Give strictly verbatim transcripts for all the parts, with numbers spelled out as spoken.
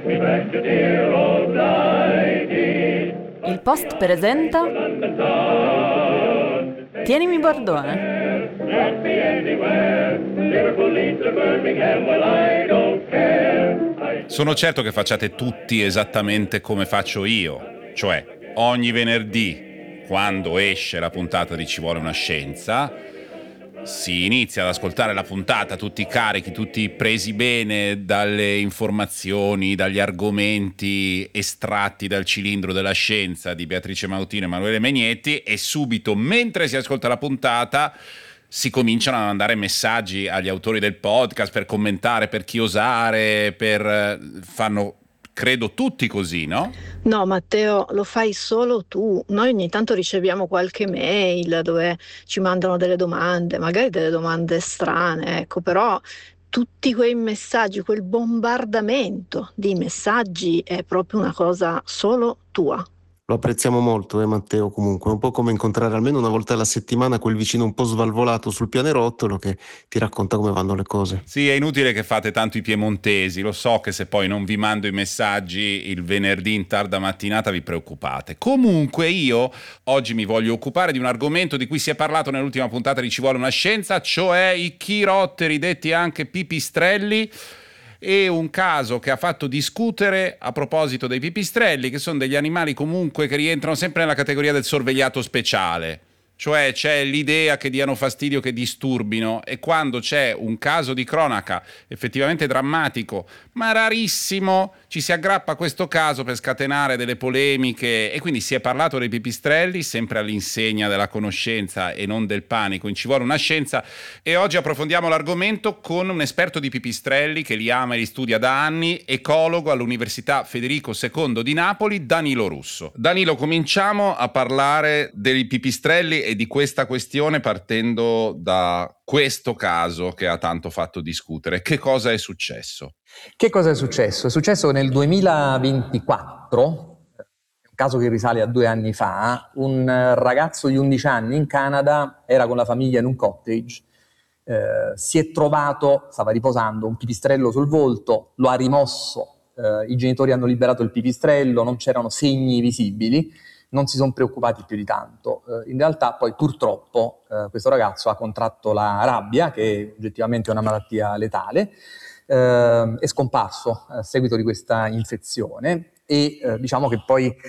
Il Post presenta Tienimi Bordone. Sono certo che facciate tutti esattamente come faccio io, cioè ogni venerdì, quando esce la puntata di Ci vuole una scienza, si inizia ad ascoltare la puntata tutti carichi, tutti presi bene dalle informazioni, dagli argomenti estratti dal cilindro della scienza di Beatrice Mautino e Emanuele Megnetti, e subito, mentre si ascolta la puntata, si cominciano a mandare messaggi agli autori del podcast per commentare, per chiosare, per fanno, credo, tutti così, no? No, Matteo, lo fai solo tu. Noi ogni tanto riceviamo qualche mail dove ci mandano delle domande, magari delle domande strane, ecco, però tutti quei messaggi, quel bombardamento di messaggi è proprio una cosa solo tua. Lo apprezziamo molto, eh Matteo, comunque. È un po' come incontrare almeno una volta alla settimana quel vicino un po' svalvolato sul pianerottolo che ti racconta come vanno le cose. Sì, è inutile che fate tanto i piemontesi, lo so che se poi non vi mando i messaggi il venerdì in tarda mattinata vi preoccupate. Comunque io oggi mi voglio occupare di un argomento di cui si è parlato nell'ultima puntata di Ci vuole una scienza, cioè i chirotteri, detti anche pipistrelli. E un caso che ha fatto discutere a proposito dei pipistrelli, che sono degli animali comunque che rientrano sempre nella categoria del sorvegliato speciale. Cioè c'è l'idea che diano fastidio, che disturbino, e quando c'è un caso di cronaca effettivamente drammatico, ma rarissimo, ci si aggrappa a questo caso per scatenare delle polemiche, e quindi si è parlato dei pipistrelli, sempre all'insegna della conoscenza e non del panico. In Ci vuole una scienza, e oggi approfondiamo l'argomento con un esperto di pipistrelli che li ama e li studia da anni, ecologo all'Università Federico secondo di Napoli, Danilo Russo. Danilo, cominciamo a parlare dei pipistrelli e di questa questione partendo da questo caso che ha tanto fatto discutere. Che cosa è successo? Che cosa è successo? È successo nel duemilaventiquattro, un caso che risale a due anni fa. Un ragazzo di undici anni in Canada era con la famiglia in un cottage, eh, si è trovato, stava riposando, un pipistrello sul volto, lo ha rimosso, eh, i genitori hanno liberato il pipistrello, non c'erano segni visibili, non si sono preoccupati più di tanto. Eh, in realtà poi purtroppo eh, questo ragazzo ha contratto la rabbia, che oggettivamente è una malattia letale, eh, è scomparso a seguito di questa infezione, e eh, diciamo che poi eh,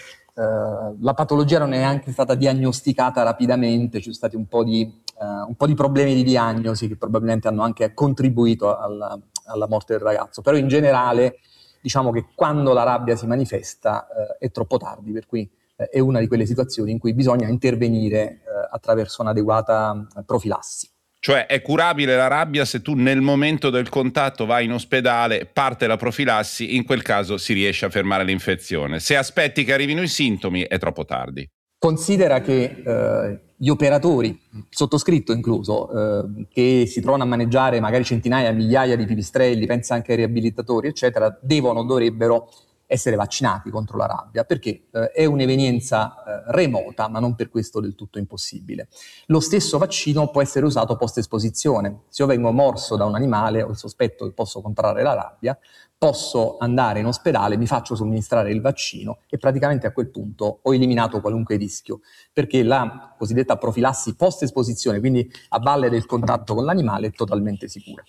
la patologia non è neanche stata diagnosticata rapidamente, ci sono stati un po' di, eh, un po' di problemi di diagnosi che probabilmente hanno anche contribuito alla, alla morte del ragazzo, però in generale diciamo che quando la rabbia si manifesta eh, è troppo tardi, per cui è una di quelle situazioni in cui bisogna intervenire eh, attraverso un'adeguata profilassi. Cioè è curabile la rabbia se tu nel momento del contatto vai in ospedale, parte la profilassi, in quel caso si riesce a fermare l'infezione. Se aspetti che arrivino i sintomi è troppo tardi. Considera che eh, gli operatori, sottoscritto incluso, eh, che si trovano a maneggiare magari centinaia, migliaia di pipistrelli, pensa anche ai riabilitatori, eccetera, devono, dovrebbero essere vaccinati contro la rabbia, perché eh, è un'evenienza eh, remota, ma non per questo del tutto impossibile. Lo stesso vaccino può essere usato post-esposizione. Se io vengo morso da un animale, ho il sospetto che posso contrarre la rabbia, posso andare in ospedale, mi faccio somministrare il vaccino e praticamente a quel punto ho eliminato qualunque rischio, perché la cosiddetta profilassi post-esposizione, quindi a valle del contatto con l'animale, è totalmente sicura.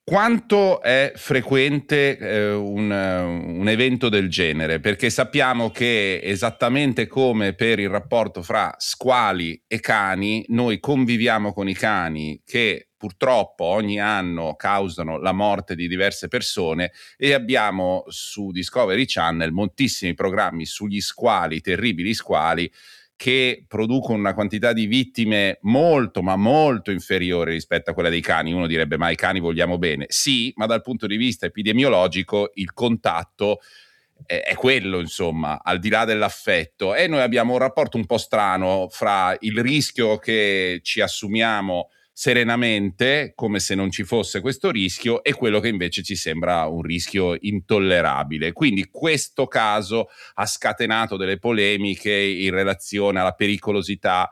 Quanto è frequente eh, un, un evento del genere? Perché sappiamo che esattamente come per il rapporto fra squali e cani, noi conviviamo con i cani che purtroppo ogni anno causano la morte di diverse persone, e abbiamo su Discovery Channel moltissimi programmi sugli squali, terribili squali, che producono una quantità di vittime molto ma molto inferiore rispetto a quella dei cani. Uno direbbe: ma i cani vogliamo bene. Sì, ma dal punto di vista epidemiologico il contatto è, è quello, insomma, al di là dell'affetto. E noi abbiamo un rapporto un po' strano fra il rischio che ci assumiamo serenamente, come se non ci fosse questo rischio, e quello che invece ci sembra un rischio intollerabile. Quindi questo caso ha scatenato delle polemiche in relazione alla pericolosità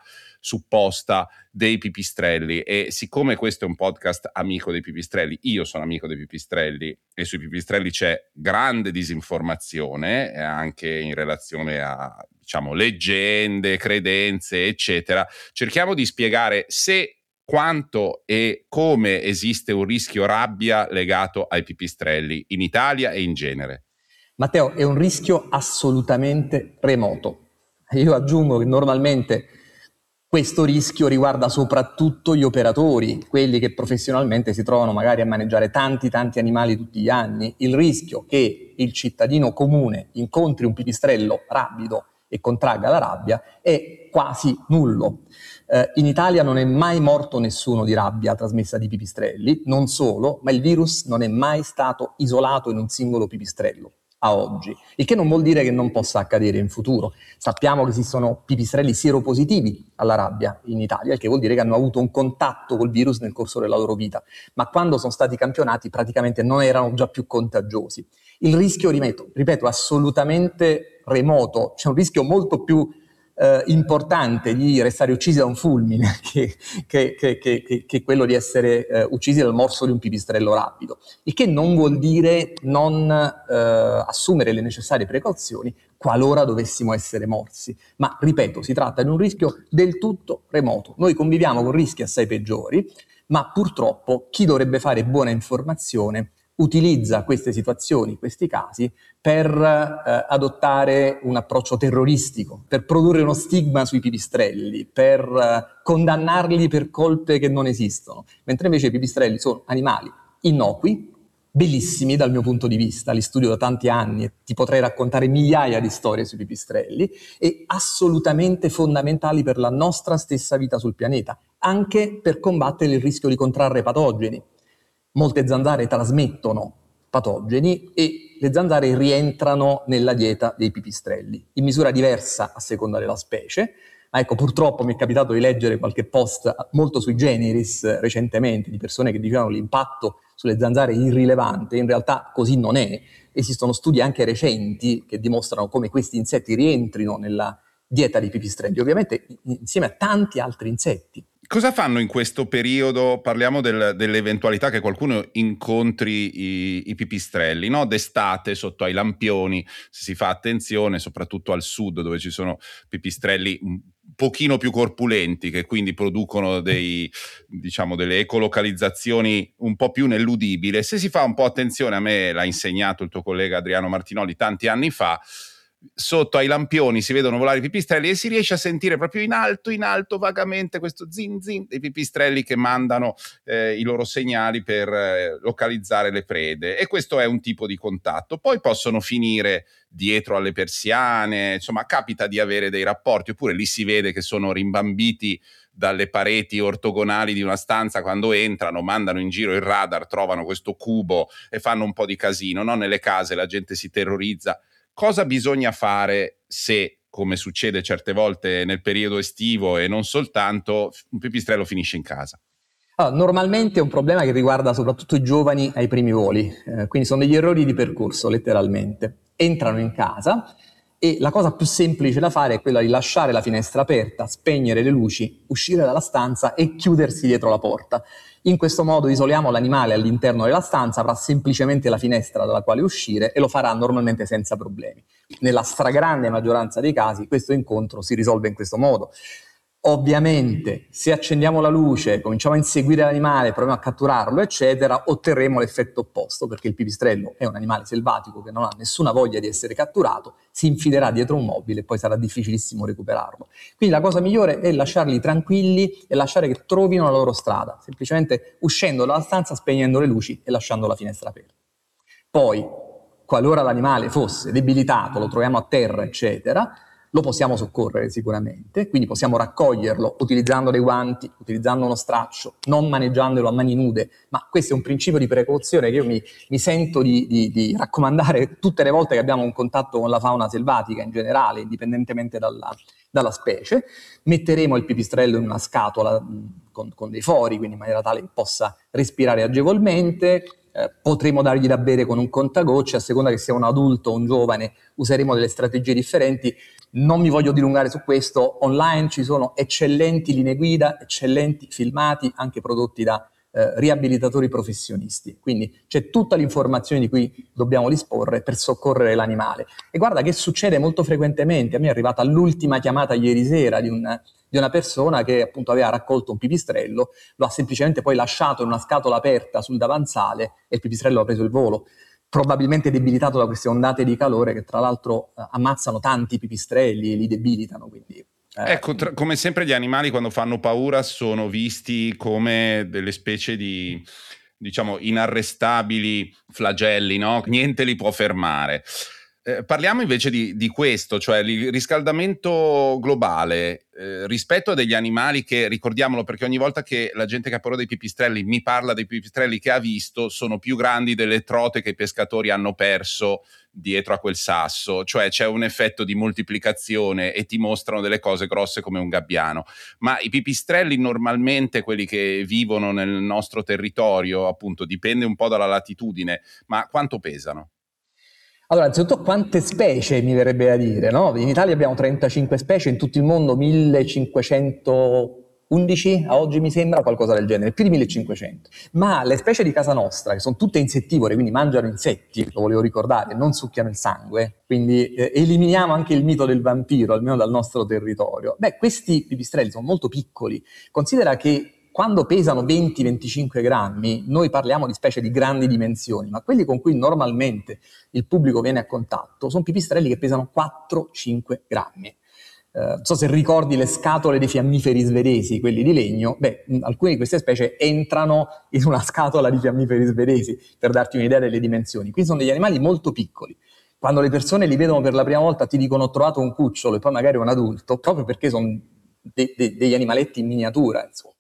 supposta dei pipistrelli. E siccome questo è un podcast amico dei pipistrelli, io sono amico dei pipistrelli e sui pipistrelli c'è grande disinformazione anche in relazione a, diciamo, leggende, credenze, eccetera, cerchiamo di spiegare se, quanto e come esiste un rischio rabbia legato ai pipistrelli in Italia e in genere. Matteo, è un rischio assolutamente remoto. Io aggiungo che normalmente questo rischio riguarda soprattutto gli operatori, quelli che professionalmente si trovano magari a maneggiare tanti tanti animali tutti gli anni. Il rischio che il cittadino comune incontri un pipistrello rabido e contragga la rabbia è quasi nullo. Eh, in Italia non è mai morto nessuno di rabbia trasmessa di pipistrelli, non solo, ma il virus non è mai stato isolato in un singolo pipistrello a oggi, il che non vuol dire che non possa accadere in futuro. Sappiamo che esistono pipistrelli sieropositivi alla rabbia in Italia, il che vuol dire che hanno avuto un contatto col virus nel corso della loro vita, ma quando sono stati campionati praticamente non erano già più contagiosi. Il rischio, ripeto, ripeto assolutamente remoto, c'è un rischio molto più eh, importante di restare uccisi da un fulmine che, che, che, che, che quello di essere eh, uccisi dal morso di un pipistrello rapido, il che non vuol dire non eh, assumere le necessarie precauzioni qualora dovessimo essere morsi, ma ripeto, si tratta di un rischio del tutto remoto. Noi conviviamo con rischi assai peggiori, ma purtroppo chi dovrebbe fare buona informazione utilizza queste situazioni, questi casi, per eh, adottare un approccio terroristico, per produrre uno stigma sui pipistrelli, per eh, condannarli per colpe che non esistono, mentre invece i pipistrelli sono animali innocui, bellissimi dal mio punto di vista, li studio da tanti anni e ti potrei raccontare migliaia di storie sui pipistrelli, e assolutamente fondamentali per la nostra stessa vita sul pianeta, anche per combattere il rischio di contrarre patogeni. Molte zanzare trasmettono patogeni e le zanzare rientrano nella dieta dei pipistrelli, in misura diversa a seconda della specie. Ma ecco, purtroppo mi è capitato di leggere qualche post molto sui generis recentemente di persone che dicevano l'impatto sulle zanzare è irrilevante. In realtà così non è. Esistono studi anche recenti che dimostrano come questi insetti rientrino nella dieta dei pipistrelli, ovviamente insieme a tanti altri insetti. Cosa fanno in questo periodo? Parliamo del, dell'eventualità che qualcuno incontri i, i pipistrelli, no? D'estate sotto ai lampioni, se si fa attenzione, soprattutto al sud dove ci sono pipistrelli un pochino più corpulenti che quindi producono dei, diciamo, delle ecolocalizzazioni un po' più nell'udibile. Se si fa un po' attenzione, a me l'ha insegnato il tuo collega Adriano Martinoli tanti anni fa, sotto ai lampioni si vedono volare i pipistrelli e si riesce a sentire proprio in alto, in alto vagamente questo zin zin dei pipistrelli che mandano eh, i loro segnali per eh, localizzare le prede, e questo è un tipo di contatto. Poi possono finire dietro alle persiane, insomma capita di avere dei rapporti, oppure lì si vede che sono rimbambiti dalle pareti ortogonali di una stanza, quando entrano mandano in giro il radar, trovano questo cubo e fanno un po' di casino, no? Nelle case la gente si terrorizza. Cosa bisogna fare se, come succede certe volte nel periodo estivo e non soltanto, un pipistrello finisce in casa? Allora, normalmente è un problema che riguarda soprattutto i giovani ai primi voli, eh, quindi sono degli errori di percorso letteralmente. Entrano in casa e la cosa più semplice da fare è quella di lasciare la finestra aperta, spegnere le luci, uscire dalla stanza e chiudersi dietro la porta. In questo modo isoliamo l'animale all'interno della stanza, avrà semplicemente la finestra dalla quale uscire e lo farà normalmente senza problemi. Nella stragrande maggioranza dei casi questo incontro si risolve in questo modo. Ovviamente, se accendiamo la luce, cominciamo a inseguire l'animale, proviamo a catturarlo, eccetera, otterremo l'effetto opposto, perché il pipistrello è un animale selvatico che non ha nessuna voglia di essere catturato, si infilerà dietro un mobile e poi sarà difficilissimo recuperarlo. Quindi la cosa migliore è lasciarli tranquilli e lasciare che trovino la loro strada, semplicemente uscendo dalla stanza, spegnendo le luci e lasciando la finestra aperta. Poi, qualora l'animale fosse debilitato, lo troviamo a terra, eccetera, lo possiamo soccorrere sicuramente, quindi possiamo raccoglierlo utilizzando dei guanti, utilizzando uno straccio, non maneggiandolo a mani nude, ma questo è un principio di precauzione che io mi, mi sento di, di, di raccomandare tutte le volte che abbiamo un contatto con la fauna selvatica in generale, indipendentemente dalla, dalla specie. Metteremo il pipistrello in una scatola mh, con, con dei fori, quindi in maniera tale che possa respirare agevolmente. Eh, potremo dargli da bere con un contagocce, a seconda che sia un adulto o un giovane useremo delle strategie differenti. non mi voglio dilungare su questo, online ci sono eccellenti linee guida, eccellenti filmati, anche prodotti da eh, riabilitatori professionisti, quindi c'è tutta l'informazione di cui dobbiamo disporre per soccorrere l'animale. E guarda che succede molto frequentemente, a me è arrivata l'ultima chiamata ieri sera di un... di una persona che appunto aveva raccolto un pipistrello, lo ha semplicemente poi lasciato in una scatola aperta sul davanzale e il pipistrello ha preso il volo, probabilmente debilitato da queste ondate di calore che tra l'altro eh, ammazzano tanti pipistrelli, li debilitano. Quindi, eh. Ecco, tra, come sempre gli animali quando fanno paura sono visti come delle specie di, diciamo, inarrestabili flagelli, no? Niente li può fermare. Eh, parliamo invece di, di questo, cioè il riscaldamento globale eh, rispetto a degli animali che, ricordiamolo perché ogni volta che la gente che ha paura dei pipistrelli mi parla dei pipistrelli che ha visto, sono più grandi delle trote che i pescatori hanno perso dietro a quel sasso, cioè c'è un effetto di moltiplicazione e ti mostrano delle cose grosse come un gabbiano. Ma i pipistrelli normalmente, quelli che vivono nel nostro territorio, appunto dipende un po' dalla latitudine, ma quanto pesano? Allora, innanzitutto quante specie mi verrebbe da dire, no? In Italia abbiamo trentacinque specie, in tutto il mondo millecinquecentoundici, a oggi mi sembra, qualcosa del genere, più di millecinquecento. Ma le specie di casa nostra, che sono tutte insettivore, quindi mangiano insetti, lo volevo ricordare, non succhiano il sangue, quindi eh, eliminiamo anche il mito del vampiro, almeno dal nostro territorio. Beh, questi pipistrelli sono molto piccoli. Considera che quando pesano venti venticinque grammi, noi parliamo di specie di grandi dimensioni, ma quelli con cui normalmente il pubblico viene a contatto sono pipistrelli che pesano quattro cinque grammi. Eh, non so se ricordi le scatole dei fiammiferi svedesi, quelli di legno, beh, alcune di queste specie entrano in una scatola di fiammiferi svedesi, per darti un'idea delle dimensioni. Quindi sono degli animali molto piccoli. Quando le persone li vedono per la prima volta ti dicono ho trovato un cucciolo e poi magari un adulto, proprio perché sono de- de- degli animaletti in miniatura, insomma.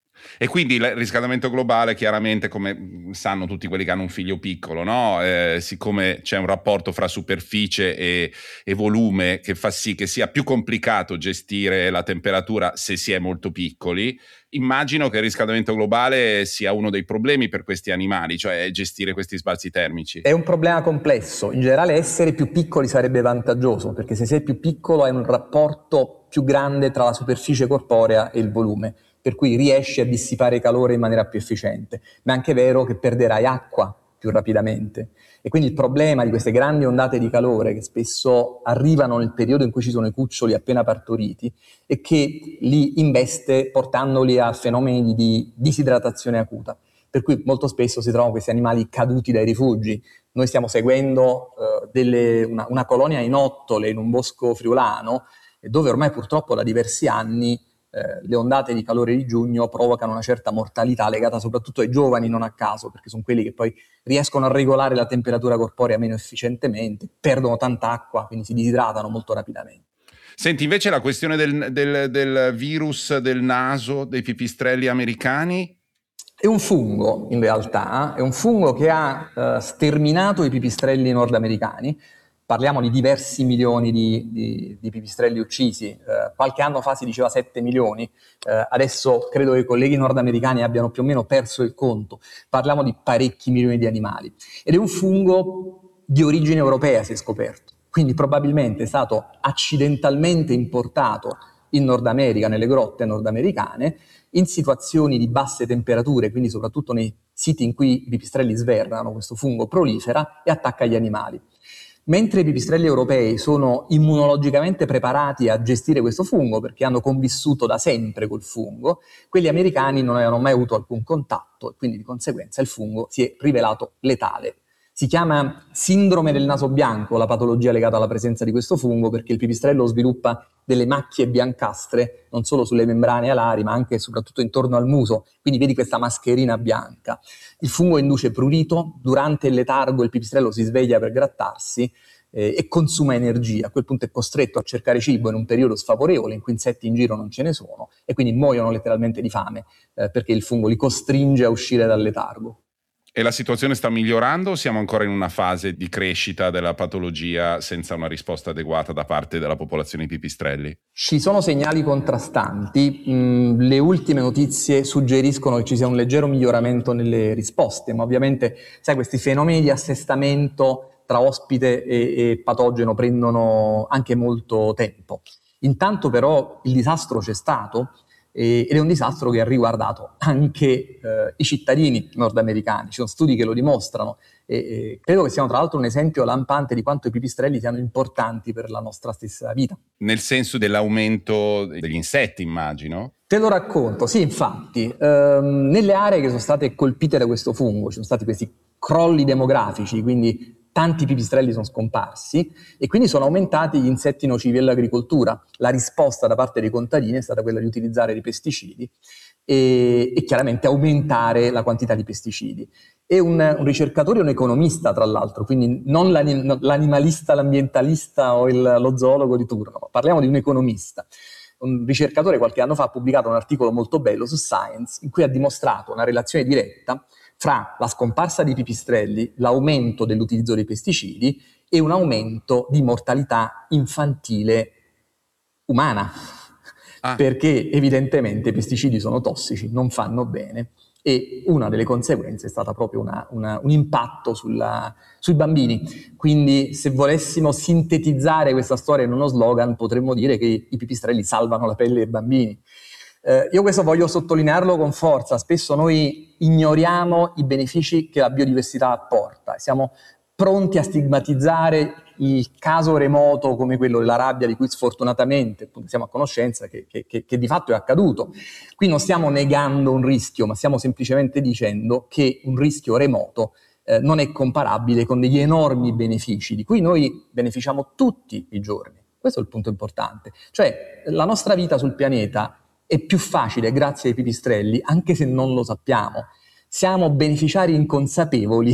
E quindi il riscaldamento globale, chiaramente, come sanno tutti quelli che hanno un figlio piccolo, no? Eh, siccome c'è un rapporto fra superficie e, e volume che fa sì che sia più complicato gestire la temperatura se si è molto piccoli, immagino che il riscaldamento globale sia uno dei problemi per questi animali, cioè gestire questi spazi termici. È un problema complesso. In generale essere più piccoli sarebbe vantaggioso, perché se sei più piccolo hai un rapporto più grande tra la superficie corporea e il volume, per cui riesci a dissipare calore in maniera più efficiente. Ma è anche vero che perderai acqua più rapidamente. E quindi il problema di queste grandi ondate di calore che spesso arrivano nel periodo in cui ci sono i cuccioli appena partoriti è che li investe portandoli a fenomeni di disidratazione acuta. Per cui molto spesso si trovano questi animali caduti dai rifugi. Noi stiamo seguendo eh, delle, una, una colonia in ottole in un bosco friulano, dove ormai purtroppo da diversi anni Eh, le ondate di calore di giugno provocano una certa mortalità legata soprattutto ai giovani, non a caso, perché sono quelli che poi riescono a regolare la temperatura corporea meno efficientemente, perdono tanta acqua, quindi si disidratano molto rapidamente. Senti, invece la questione del, del, del virus del naso dei pipistrelli americani? È un fungo, in realtà, è un fungo che ha eh, sterminato i pipistrelli nordamericani. Parliamo di diversi milioni di, di, di pipistrelli uccisi, eh, qualche anno fa si diceva sette milioni, eh, adesso credo che i colleghi nordamericani abbiano più o meno perso il conto, parliamo di parecchi milioni di animali. Ed è un fungo di origine europea, si è scoperto, quindi probabilmente è stato accidentalmente importato in Nord America, nelle grotte nordamericane, in situazioni di basse temperature, quindi soprattutto nei siti in cui i pipistrelli svernano, questo fungo prolifera e attacca gli animali. Mentre i pipistrelli europei sono immunologicamente preparati a gestire questo fungo perché hanno convissuto da sempre col fungo, quelli americani non avevano mai avuto alcun contatto e quindi di conseguenza il fungo si è rivelato letale. Si chiama sindrome del naso bianco la patologia legata alla presenza di questo fungo, perché il pipistrello sviluppa delle macchie biancastre non solo sulle membrane alari ma anche e soprattutto intorno al muso, quindi vedi questa mascherina bianca. Il fungo induce prurito, durante il letargo il pipistrello si sveglia per grattarsi eh, e consuma energia, a quel punto è costretto a cercare cibo in un periodo sfavorevole in cui insetti in giro non ce ne sono e quindi muoiono letteralmente di fame eh, perché il fungo li costringe a uscire dal letargo. E la situazione sta migliorando o siamo ancora in una fase di crescita della patologia senza una risposta adeguata da parte della popolazione di pipistrelli? Ci sono segnali contrastanti, mm, le ultime notizie suggeriscono che ci sia un leggero miglioramento nelle risposte, ma ovviamente sai, questi fenomeni di assestamento tra ospite e, e patogeno prendono anche molto tempo. Intanto però il disastro c'è stato, ed è un disastro che ha riguardato anche eh, i cittadini nordamericani. Ci sono studi che lo dimostrano e, e credo che siano tra l'altro un esempio lampante di quanto i pipistrelli siano importanti per la nostra stessa vita. Nel senso dell'aumento degli insetti, immagino? Te lo racconto, sì, infatti, ehm, nelle aree che sono state colpite da questo fungo ci sono stati questi crolli demografici, quindi tanti pipistrelli sono scomparsi e quindi sono aumentati gli insetti nocivi all'agricoltura. La risposta da parte dei contadini è stata quella di utilizzare i pesticidi e, e chiaramente aumentare la quantità di pesticidi. E un, un ricercatore e un economista, tra l'altro, quindi non l'anim- l'animalista, l'ambientalista o il, lo zoologo di turno, parliamo di un economista. Un ricercatore qualche anno fa ha pubblicato un articolo molto bello su Science in cui ha dimostrato una relazione diretta fra la scomparsa di pipistrelli, l'aumento dell'utilizzo dei pesticidi e un aumento di mortalità infantile umana, ah. perché evidentemente i pesticidi sono tossici, non fanno bene e una delle conseguenze è stata proprio una, una, un impatto sulla, sui bambini. Quindi se volessimo sintetizzare questa storia in uno slogan potremmo dire che i pipistrelli salvano la pelle dei bambini. Eh, io questo voglio sottolinearlo con forza, spesso noi ignoriamo i benefici che la biodiversità apporta, siamo pronti a stigmatizzare il caso remoto come quello della rabbia di cui sfortunatamente appunto, siamo a conoscenza che, che, che, che di fatto è accaduto. Qui non stiamo negando un rischio, ma stiamo semplicemente dicendo che un rischio remoto eh, non è comparabile con degli enormi benefici di cui noi beneficiamo tutti i giorni. Questo è il punto importante, cioè la nostra vita sul pianeta è più facile grazie ai pipistrelli, anche se non lo sappiamo. Siamo beneficiari inconsapevoli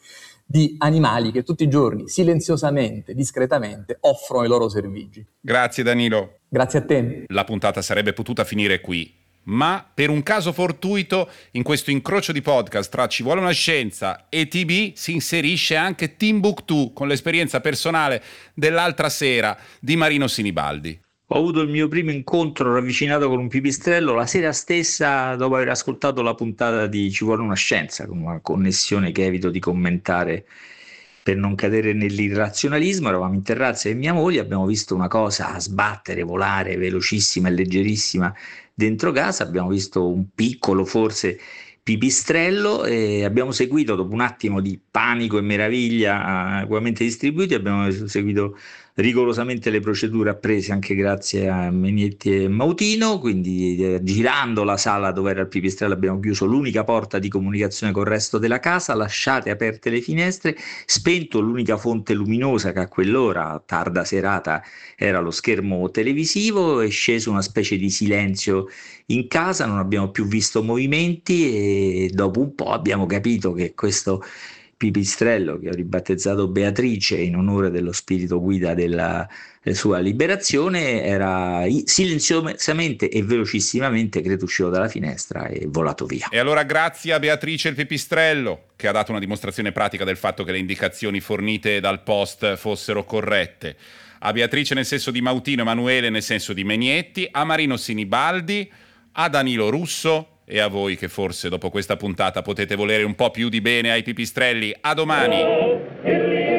di animali che tutti i giorni, silenziosamente, discretamente, offrono i loro servigi. Grazie Danilo. Grazie a te. La puntata sarebbe potuta finire qui, ma per un caso fortuito in questo incrocio di podcast tra Ci vuole una scienza e T B si inserisce anche Timbuktu con l'esperienza personale dell'altra sera di Marino Sinibaldi. Ho avuto il mio primo incontro ravvicinato con un pipistrello la sera stessa dopo aver ascoltato la puntata di Ci vuole una scienza, con una connessione che evito di commentare per non cadere nell'irrazionalismo. Eravamo in terrazza e mia moglie, abbiamo visto una cosa sbattere, volare velocissima e leggerissima dentro casa, abbiamo visto un piccolo forse pipistrello e abbiamo seguito, dopo un attimo di panico e meraviglia ugualmente distribuiti, abbiamo seguito rigorosamente le procedure apprese anche grazie a Megnetti e Mautino, quindi eh, girando la sala dove era il pipistrello abbiamo chiuso l'unica porta di comunicazione con il resto della casa, lasciate aperte le finestre, spento l'unica fonte luminosa che a quell'ora, tarda serata, era lo schermo televisivo, è sceso una specie di silenzio in casa, non abbiamo più visto movimenti e dopo un po' abbiamo capito che questo pipistrello, che ho ribattezzato Beatrice in onore dello spirito guida della, della sua liberazione, era silenziosamente e velocissimamente, credo, uscito dalla finestra e volato via. E allora grazie a Beatrice il pipistrello, che ha dato una dimostrazione pratica del fatto che le indicazioni fornite dal post fossero corrette. A Beatrice nel senso di Mautino, Emanuele nel senso di Megnetti, a Marino Sinibaldi, a Danilo Russo e a voi che forse dopo questa puntata potete volere un po' più di bene ai pipistrelli. A domani!